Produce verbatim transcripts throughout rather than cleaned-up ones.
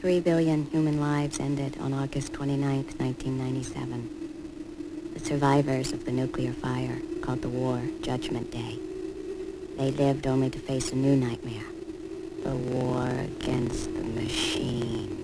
Three billion human lives ended on August twenty-ninth, nineteen ninety-seven. The survivors of the nuclear fire called the war Judgment Day. They lived only to face a new nightmare, the war against the machines.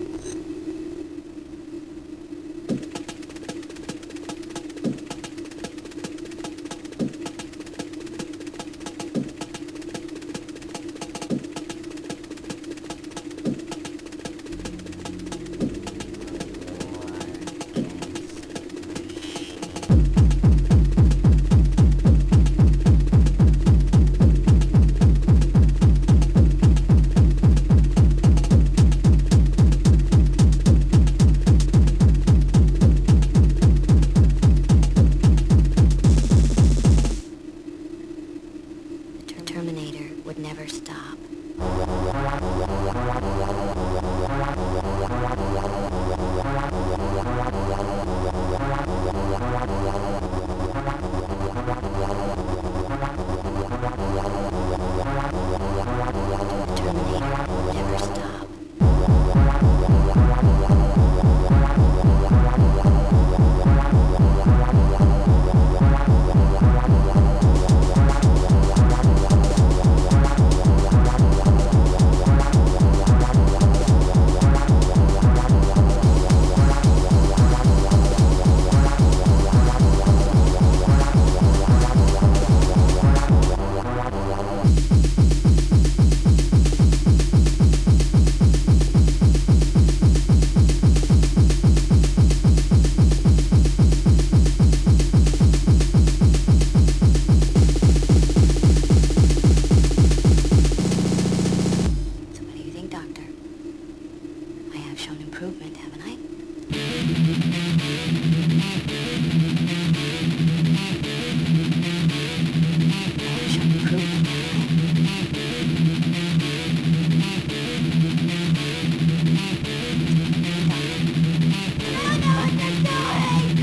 Terminator would never stop. Improvement, haven't I? I have shown improvement, I don't know what they're doing!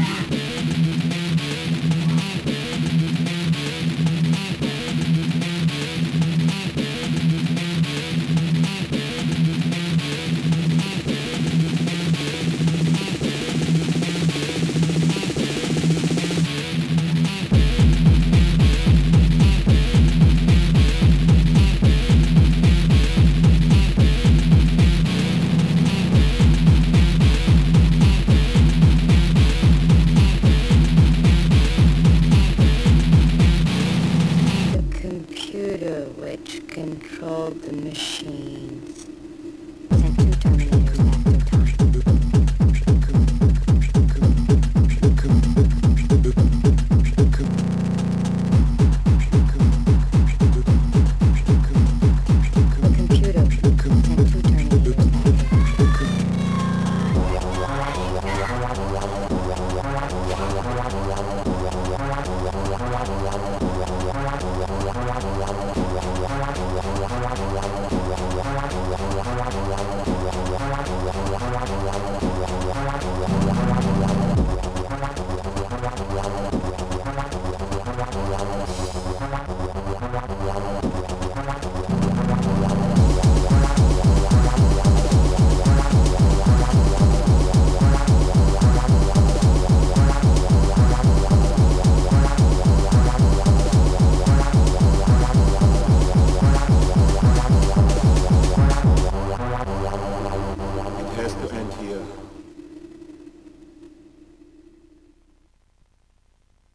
Which controlled the machines. Sent two Terminators back through The computer sent two Terminators It has to end here.